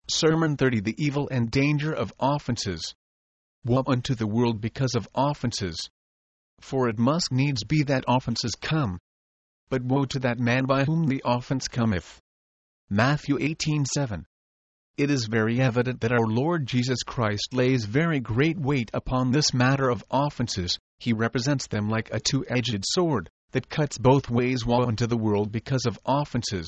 Sermon 30. The evil and danger of offenses. Woe unto the world because of offenses! For it must needs be that offenses come. But woe to that man by whom the offense cometh. Matthew 18:7. It is very evident that our Lord Jesus Christ lays very great weight upon this matter of offenses. He represents them like a two-edged sword, that cuts both ways. Woe unto the world because of offenses!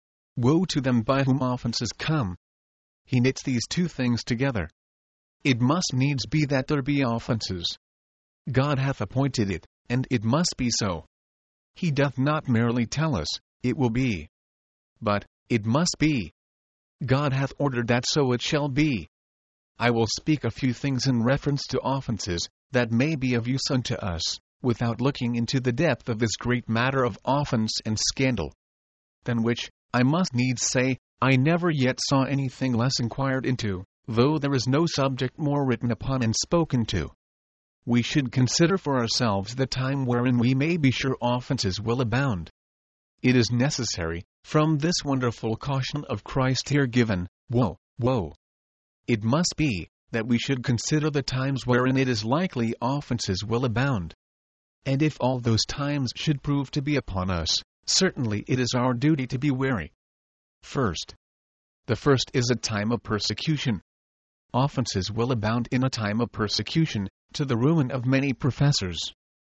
Woe to them by whom offenses come! He knits these two things together. It must needs be that there be offenses. God hath appointed it, and it must be so. He doth not merely tell us, it will be. But, it must be. God hath ordered that so it shall be. I will speak a few things in reference to offenses, that may be of use unto us, without looking into the depth of this great matter of offense and scandal. Than which, I must needs say, I never yet saw anything less inquired into, though there is no subject more written upon and spoken to. We should consider for ourselves the time wherein we may be sure offenses will abound. It is necessary, from this wonderful caution of Christ here given, woe, woe. It must be, that we should consider the times wherein it is likely offenses will abound. And if all those times should prove to be upon us, certainly it is our duty to be wary. First, the first is a time of persecution. Offenses will abound in a time of persecution, to the ruin of many professors.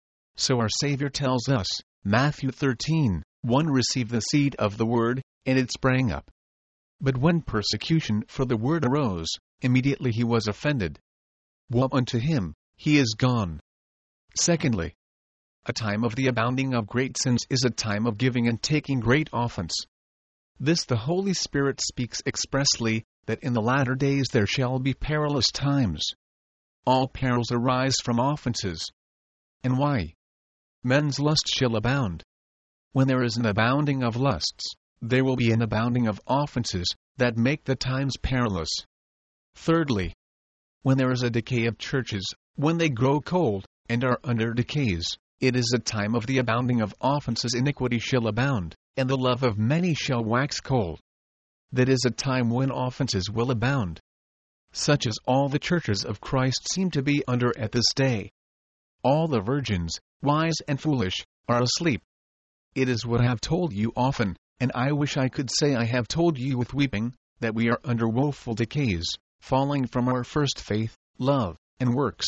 So our Savior tells us, Matthew 13:1, receive the seed of the word, and it sprang up. But when persecution for the word arose, immediately he was offended. Woe unto him, he is gone. Secondly, a time of the abounding of great sins is a time of giving and taking great offense. This the Holy Spirit speaks expressly, that in the latter days there shall be perilous times. All perils arise from offenses. And why? Men's lust shall abound. When there is an abounding of lusts, there will be an abounding of offenses, that make the times perilous. Thirdly, when there is a decay of churches, when they grow cold, and are under decays, it is a time of the abounding of offenses. Iniquity shall abound, and the love of many shall wax cold. That is a time when offenses will abound. Such as all the churches of Christ seem to be under at this day. All the virgins, wise and foolish, are asleep. It is what I have told you often, and I wish I could say I have told you with weeping, that we are under woeful decays, falling from our first faith, love, and works.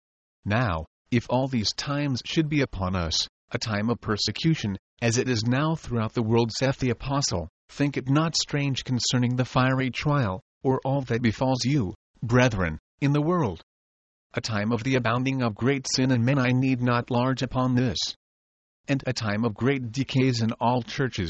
Now, if all these times should be upon us, a time of persecution, as it is now throughout the world, saith the Apostle, think it not strange concerning the fiery trial, or all that befalls you, brethren, in the world. A time of the abounding of great sin in men, I need not large upon this. And a time of great decays in all churches.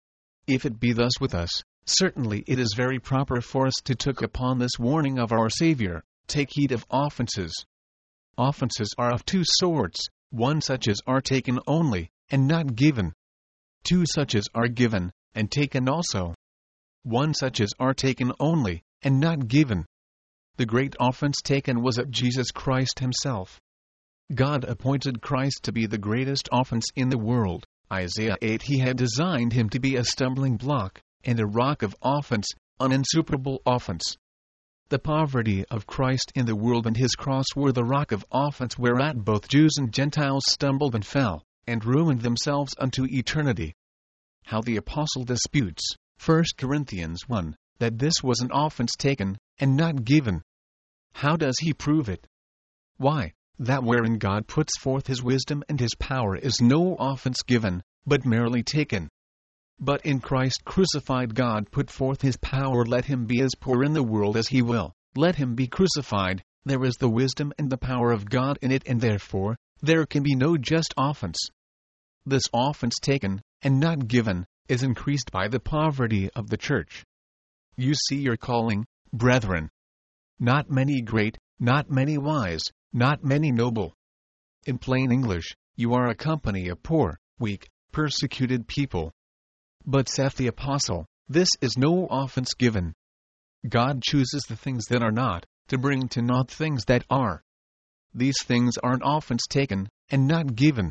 If it be thus with us, certainly it is very proper for us to take upon this warning of our Savior, take heed of offenses. Offenses are of two sorts, one such as are taken only, and not given. Two such as are given, and taken also. One such as are taken only, and not given. The great offense taken was at Jesus Christ himself. God appointed Christ to be the greatest offense in the world. Isaiah 8. He had designed him to be a stumbling block, and a rock of offense, an insuperable offense. The poverty of Christ in the world and his cross were the rock of offense whereat both Jews and Gentiles stumbled and fell, and ruined themselves unto eternity. How the Apostle disputes, 1 Corinthians 1, that this was an offense taken, and not given. How does he prove it? Why, that wherein God puts forth his wisdom and his power is no offense given, but merely taken. But in Christ crucified God put forth his power. Let him be as poor in the world as he will, let him be crucified, there is the wisdom and the power of God in it, and therefore, there can be no just offense. This offense taken, and not given, is increased by the poverty of the church. You see your calling, brethren. Not many great, not many wise, not many noble. In plain English, you are a company of poor, weak, persecuted people. But saith the Apostle, this is no offense given. God chooses the things that are not, to bring to naught things that are. These things are an offense taken, and not given.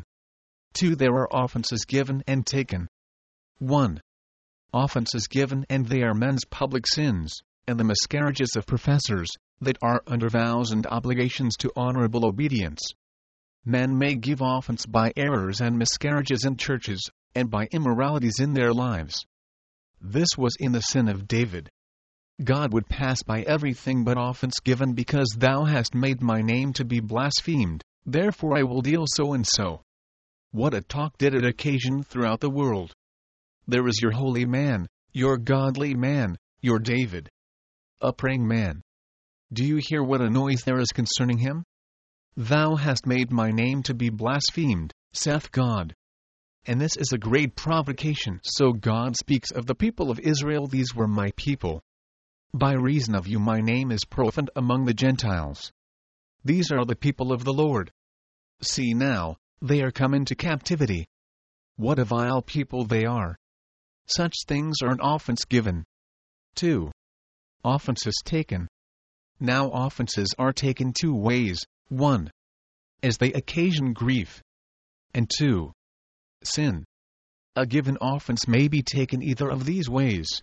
2. There are offenses given and taken. 1. Offenses given, and they are men's public sins, and the miscarriages of professors, that are under vows and obligations to honorable obedience. Men may give offense by errors and miscarriages in churches, and by immoralities in their lives. This was in the sin of David. God would pass by everything but offense given because thou hast made my name to be blasphemed, therefore I will deal so and so. What a talk did it occasion throughout the world! There is your holy man, your godly man, your David, a praying man. Do you hear what a noise there is concerning him? Thou hast made my name to be blasphemed, saith God. And this is a great provocation. So God speaks of the people of Israel, these were my people. By reason of you my name is profaned among the Gentiles. These are the people of the Lord. See now, they are come into captivity. What a vile people they are! Such things are an offense given. 2. Offenses taken. Now offenses are taken two ways, 1. As they occasion grief, and 2. Sin. A given offense may be taken either of these ways.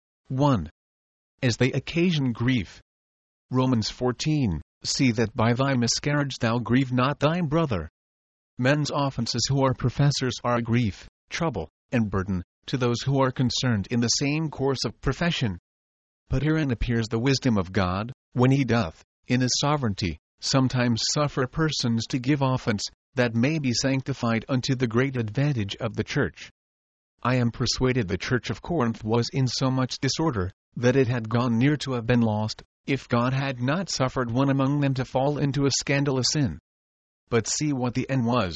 1. As they occasion grief. Romans 14, see that by thy miscarriage thou grieve not thy brother. Men's offenses who are professors are a grief, trouble, and burden to those who are concerned in the same course of profession. But herein appears the wisdom of God, when he doth, in his sovereignty, sometimes suffer persons to give offense, that may be sanctified unto the great advantage of the church. I am persuaded the church of Corinth was in so much disorder, that it had gone near to have been lost, if God had not suffered one among them to fall into a scandalous sin. But see what the end was.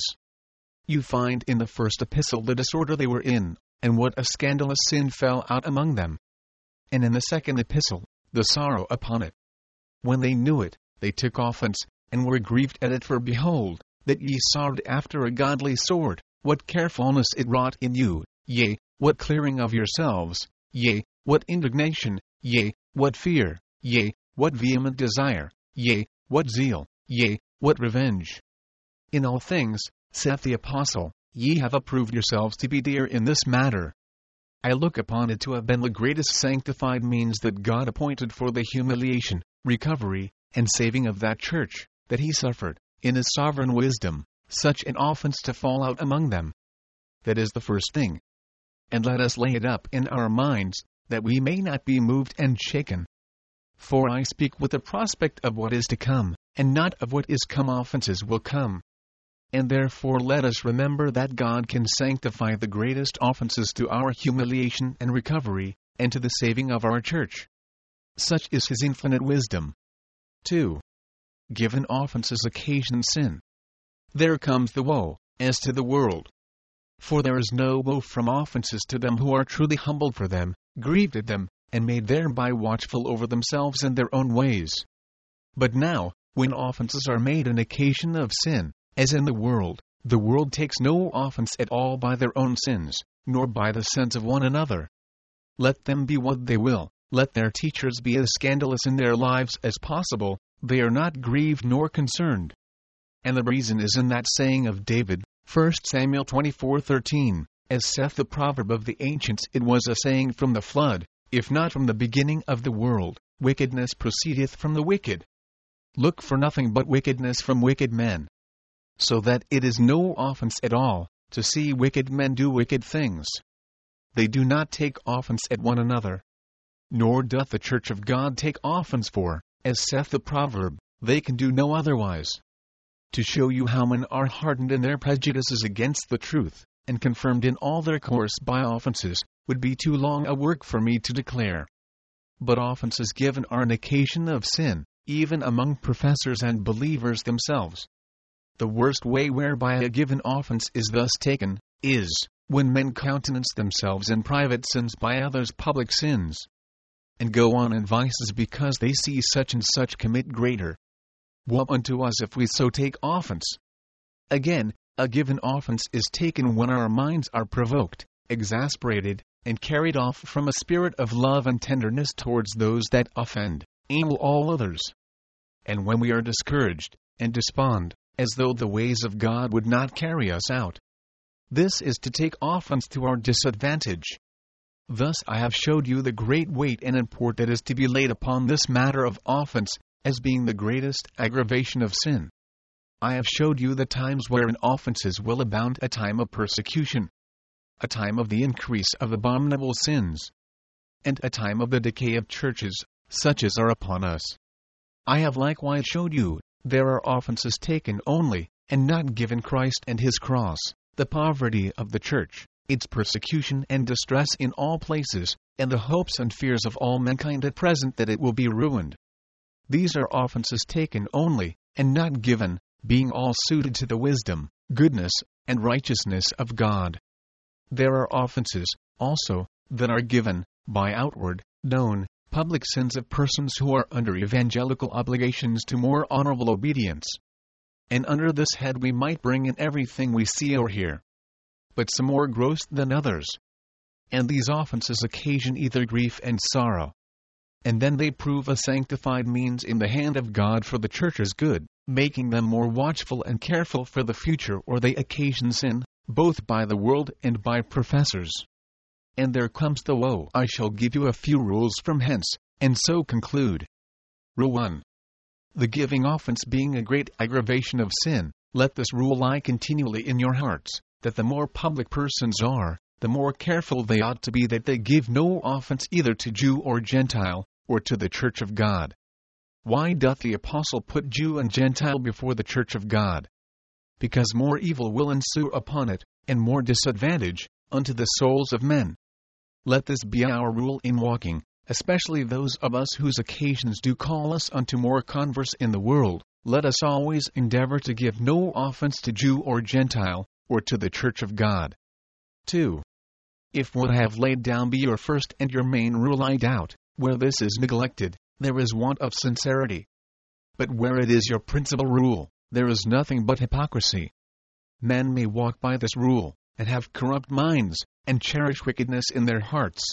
You find in the first epistle the disorder they were in, and what a scandalous sin fell out among them. And in the second epistle, the sorrow upon it. When they knew it, they took offense, and were grieved at it. For behold, that ye sought after a godly sword, what carefulness it wrought in you, yea, what clearing of yourselves, yea, what indignation, yea, what fear, yea, what vehement desire, yea, what zeal, yea, what revenge. In all things, saith the apostle, ye have approved yourselves to be dear in this matter. I look upon it to have been the greatest sanctified means that God appointed for the humiliation, recovery, and saving of that church, that he suffered, in his sovereign wisdom, such an offense to fall out among them. That is the first thing. And let us lay it up in our minds, that we may not be moved and shaken. For I speak with the prospect of what is to come, and not of what is come. Offenses will come. And therefore let us remember that God can sanctify the greatest offenses to our humiliation and recovery, and to the saving of our church. Such is his infinite wisdom. 2. Given offenses occasion sin. There comes the woe, as to the world. For there is no woe from offenses to them who are truly humbled for them, grieved at them, and made thereby watchful over themselves and their own ways. But now, when offenses are made an occasion of sin, as in the world takes no offense at all by their own sins, nor by the sins of one another. Let them be what they will, let their teachers be as scandalous in their lives as possible, they are not grieved nor concerned. And the reason is in that saying of David, 1 Samuel 24:13, as saith the proverb of the ancients, it was a saying from the flood, if not from the beginning of the world, wickedness proceedeth from the wicked. Look for nothing but wickedness from wicked men. So that it is no offense at all, to see wicked men do wicked things. They do not take offense at one another. Nor doth the church of God take offense, for, as saith the proverb, they can do no otherwise. To show you how men are hardened in their prejudices against the truth, and confirmed in all their course by offenses, would be too long a work for me to declare. But offenses given are an occasion of sin, even among professors and believers themselves. The worst way whereby a given offense is thus taken, is, when men countenance themselves in private sins by others' public sins, and go on in vices because they see such and such commit greater. Woe unto us if we so take offense! Again, a given offense is taken when our minds are provoked, exasperated, and carried off from a spirit of love and tenderness towards those that offend, and all others. And when we are discouraged, and despond, as though the ways of God would not carry us out. This is to take offense to our disadvantage. Thus I have showed you the great weight and import that is to be laid upon this matter of offense, as being the greatest aggravation of sin. I have showed you the times wherein offenses will abound, a time of persecution, a time of the increase of abominable sins, and a time of the decay of churches, such as are upon us. I have likewise showed you, there are offenses taken only, and not given Christ and his cross, the poverty of the church, its persecution and distress in all places, and the hopes and fears of all mankind at present that it will be ruined. These are offenses taken only, and not given, being all suited to the wisdom, goodness, and righteousness of God. There are offenses, also, that are given, by outward, known, public sins of persons who are under evangelical obligations to more honorable obedience. And under this head we might bring in everything we see or hear, but some more gross than others. And these offenses occasion either grief and sorrow, and then they prove a sanctified means in the hand of God for the church's good, making them more watchful and careful for the future, or they occasion sin, both by the world and by professors. And there comes the woe. I shall give you a few rules from hence, and so conclude. Rule 1. The giving offense being a great aggravation of sin, let this rule lie continually in your hearts, that the more public persons are, the more careful they ought to be that they give no offense either to Jew or Gentile, or to the church of God. Why doth the apostle put Jew and Gentile before the church of God? Because more evil will ensue upon it, and more disadvantage, unto the souls of men. Let this be our rule in walking, especially those of us whose occasions do call us unto more converse in the world. Let us always endeavor to give no offense to Jew or Gentile, or to the church of God. 2. If what I have laid down be your first and your main rule, I doubt, where this is neglected, there is want of sincerity. But where it is your principal rule, there is nothing but hypocrisy. Men may walk by this rule, and have corrupt minds, and cherish wickedness in their hearts.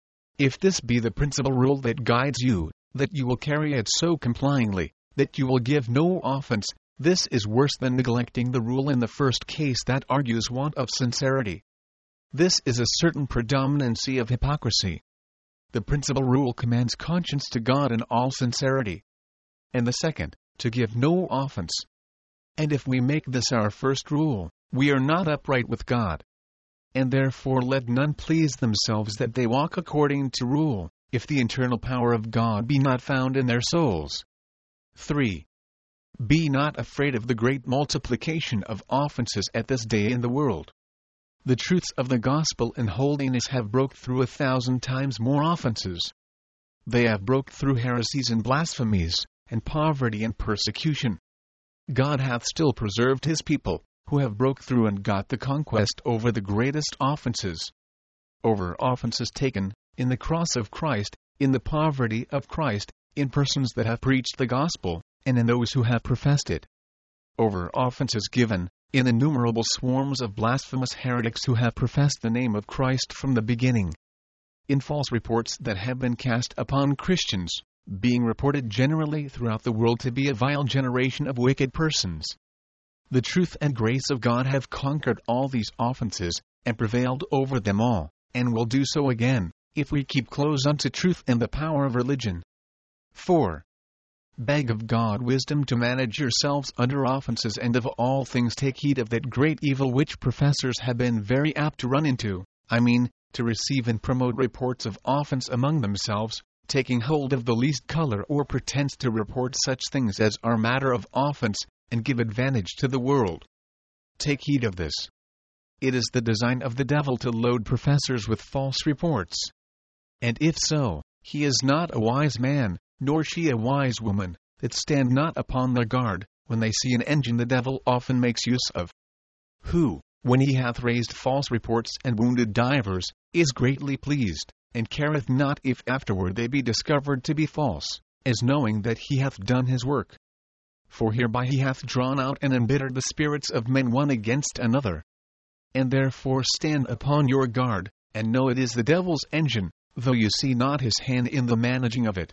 If this be the principal rule that guides you, that you will carry it so complyingly, that you will give no offense, this is worse than neglecting the rule in the first case that argues want of sincerity. This is a certain predominancy of hypocrisy. The principal rule commands conscience to God in all sincerity, and the second, to give no offense. And if we make this our first rule, we are not upright with God. And therefore let none please themselves that they walk according to rule, if the internal power of God be not found in their souls. 3. Be not afraid of the great multiplication of offenses at this day in the world. The truths of the gospel and holiness have broke through 1,000 times more offenses. They have broke through heresies and blasphemies, and poverty and persecution. God hath still preserved his people, who have broke through and got the conquest over the greatest offenses. Over offenses taken, in the cross of Christ, in the poverty of Christ, in persons that have preached the gospel, and in those who have professed it. Over offenses given, in innumerable swarms of blasphemous heretics who have professed the name of Christ from the beginning. In false reports that have been cast upon Christians, being reported generally throughout the world to be a vile generation of wicked persons. The truth and grace of God have conquered all these offenses, and prevailed over them all, and will do so again, if we keep close unto truth and the power of religion. 4. Beg of God wisdom to manage yourselves under offenses, and of all things take heed of that great evil which professors have been very apt to run into, I mean, to receive and promote reports of offense among themselves, taking hold of the least color or pretense to report such things as are matter of offense, and give advantage to the world. Take heed of this. It is the design of the devil to load professors with false reports. And if so, he is not a wise man, nor she a wise woman, that stand not upon their guard, when they see an engine the devil often makes use of. Who, when he hath raised false reports and wounded divers, is greatly pleased, and careth not if afterward they be discovered to be false, as knowing that he hath done his work. For hereby he hath drawn out and embittered the spirits of men one against another. And therefore stand upon your guard, and know it is the devil's engine, though you see not his hand in the managing of it.